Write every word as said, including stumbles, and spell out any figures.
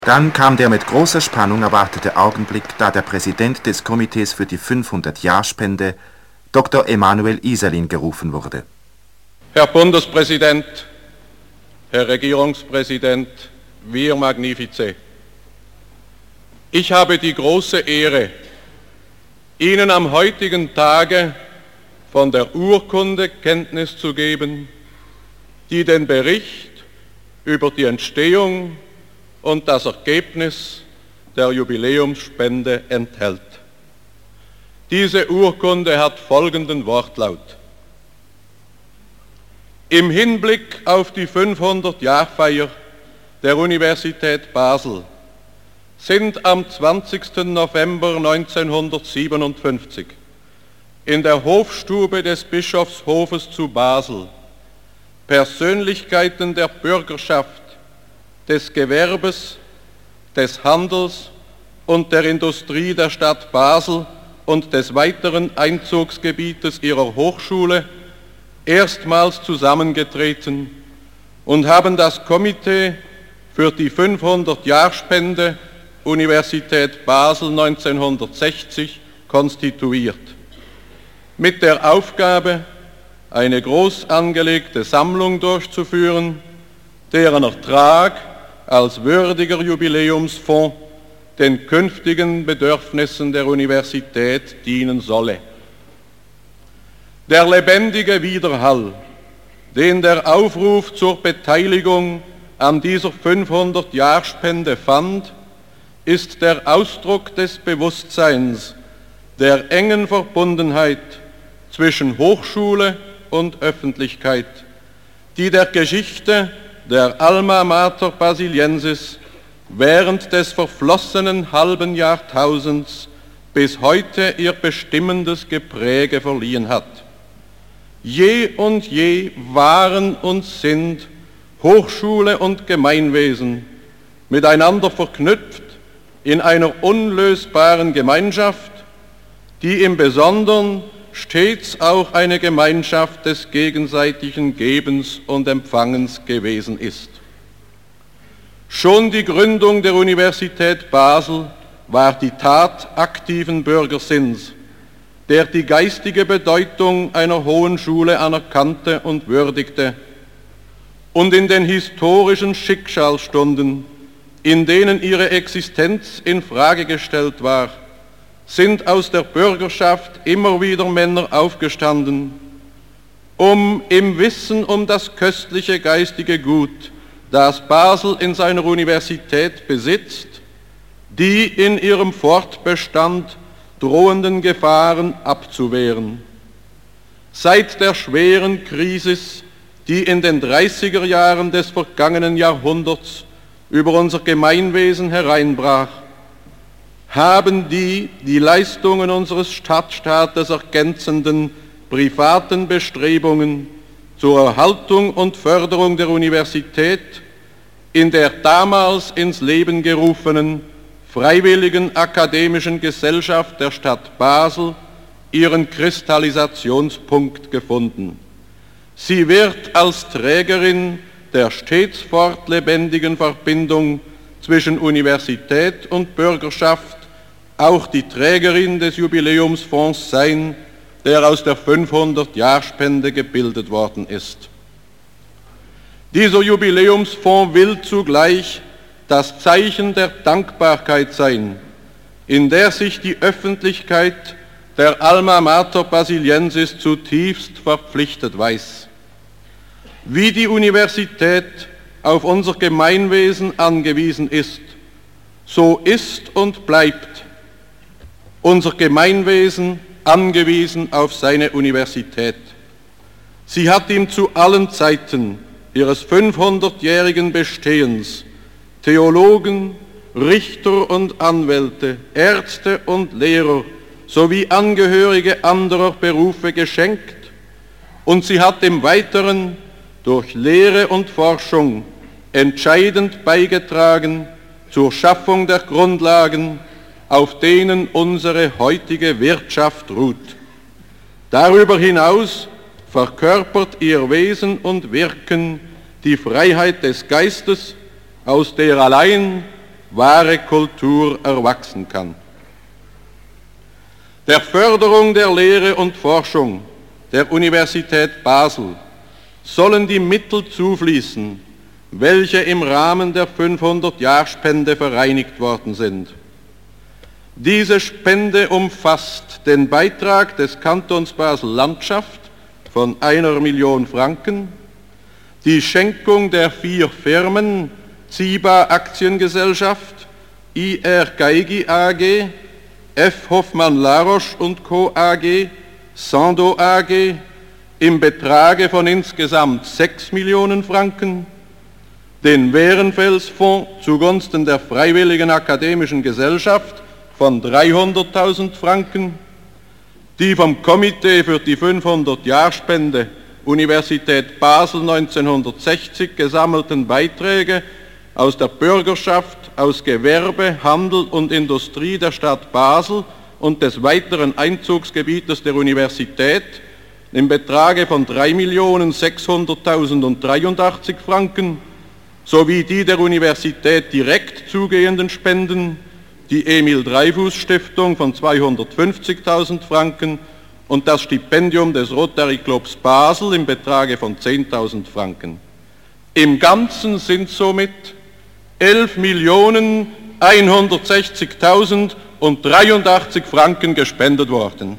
Dann kam der mit großer Spannung erwartete Augenblick, da der Präsident des Komitees für die fünfhundert-Jahr-Spende, Doktor Emanuel Iserlin, gerufen wurde. Herr Bundespräsident, Herr Regierungspräsident, Vir Magnifice, ich habe die große Ehre, Ihnen am heutigen Tage von der Urkunde Kenntnis zu geben, die den Bericht über die Entstehung und das Ergebnis der Jubiläumsspende enthält. Diese Urkunde hat folgenden Wortlaut: Im Hinblick auf die fünfhundert-Jahr-Feier der Universität Basel sind am zwanzigsten November neunzehnhundertsiebenundfünfzig in der Hofstube des Bischofshofes zu Basel Persönlichkeiten der Bürgerschaft, des Gewerbes, des Handels und der Industrie der Stadt Basel und des weiteren Einzugsgebietes ihrer Hochschule erstmals zusammengetreten und haben das Komitee für die fünfhundert-Jahr-Spende Universität Basel neunzehnhundertsechzig konstituiert. Mit der Aufgabe, eine groß angelegte Sammlung durchzuführen, deren Ertrag als würdiger Jubiläumsfonds den künftigen Bedürfnissen der Universität dienen solle. Der lebendige Widerhall, den der Aufruf zur Beteiligung an dieser fünfhundert-Jahr-Spende fand, ist der Ausdruck des Bewusstseins der engen Verbundenheit zwischen Hochschule und Öffentlichkeit, die der Geschichte der Alma Mater Basiliensis während des verflossenen halben Jahrtausends bis heute ihr bestimmendes Gepräge verliehen hat. Je und je waren und sind Hochschule und Gemeinwesen miteinander verknüpft in einer unlösbaren Gemeinschaft, die im Besonderen stets auch eine Gemeinschaft des gegenseitigen Gebens und Empfangens gewesen ist. Schon die Gründung der Universität Basel war die Tat aktiven Bürgersinns, der die geistige Bedeutung einer hohen Schule anerkannte und würdigte, und in den historischen Schicksalsstunden, in denen ihre Existenz in Frage gestellt war, sind aus der Bürgerschaft immer wieder Männer aufgestanden, um im Wissen um das köstliche geistige Gut, das Basel in seiner Universität besitzt, die in ihrem Fortbestand drohenden Gefahren abzuwehren. Seit der schweren Krise, die in den dreißiger Jahren des vergangenen Jahrhunderts über unser Gemeinwesen hereinbrach, haben die die Leistungen unseres Stadtstaates ergänzenden privaten Bestrebungen zur Erhaltung und Förderung der Universität in der damals ins Leben gerufenen Freiwilligen Akademischen Gesellschaft der Stadt Basel ihren Kristallisationspunkt gefunden. Sie wird als Trägerin der stets fortlebendigen Verbindung zwischen Universität und Bürgerschaft auch die Trägerin des Jubiläumsfonds sein, der aus der fünfhundert-Jahr-Spende gebildet worden ist. Dieser Jubiläumsfonds will zugleich das Zeichen der Dankbarkeit sein, in der sich die Öffentlichkeit der Alma Mater Basiliensis zutiefst verpflichtet weiß. Wie die Universität auf unser Gemeinwesen angewiesen ist, so ist und bleibt unser Gemeinwesen angewiesen auf seine Universität. Sie hat ihm zu allen Zeiten ihres fünfhundertjährigen Bestehens Theologen, Richter und Anwälte, Ärzte und Lehrer sowie Angehörige anderer Berufe geschenkt, und sie hat im Weiteren durch Lehre und Forschung entscheidend beigetragen zur Schaffung der Grundlagen, auf denen unsere heutige Wirtschaft ruht. Darüber hinaus verkörpert ihr Wesen und Wirken die Freiheit des Geistes, aus der allein wahre Kultur erwachsen kann. Der Förderung der Lehre und Forschung der Universität Basel sollen die Mittel zufließen, welche im Rahmen der fünfhundert-Jahr-Spende vereinigt worden sind. Diese Spende umfasst den Beitrag des Kantons Basel-Landschaft von einer Million Franken, die Schenkung der vier Firmen Ziba Aktiengesellschaft, I R Geigi A G, F. Hoffmann-Laroche und Co. A G, Sando A G im Betrage von insgesamt sechs Millionen Franken, den Wehrenfels-Fonds zugunsten der Freiwilligen Akademischen Gesellschaft von dreihunderttausend Franken, die vom Komitee für die fünfhundert-Jahr-Spende Universität Basel neunzehnhundertsechzig gesammelten Beiträge aus der Bürgerschaft, aus Gewerbe, Handel und Industrie der Stadt Basel und des weiteren Einzugsgebietes der Universität im Betrage von drei Millionen sechshunderttausenddreiundachtzig Franken sowie die der Universität direkt zugehenden Spenden, die Emil-Dreyfus-Stiftung von zweihundertfünfzigtausend Franken und das Stipendium des Rotary Clubs Basel im Betrage von zehntausend Franken. Im Ganzen sind somit elf Millionen hundertsechzigtausend dreiundachtzig Franken gespendet worden.